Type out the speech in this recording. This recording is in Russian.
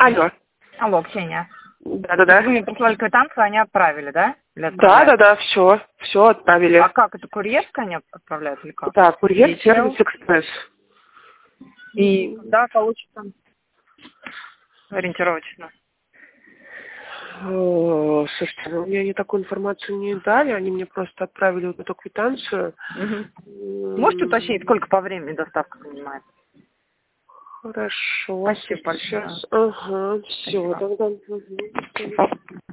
Алло. Алло, Ксения. Да-да-да. Вы мне прислали квитанцию, они отправили, да? Да-да-да, все отправили. А как, это курьерская они отправляют или как? Да, курьер DHL? сервис экспресс. И когда получится ориентировочно? Слушайте, ну мне они такую информацию не дали, они мне просто отправили вот эту квитанцию. Можете уточнить, сколько по времени доставка занимает? Хорошо. Спасибо большое. Сейчас. Ага, все, Спасибо. тогда.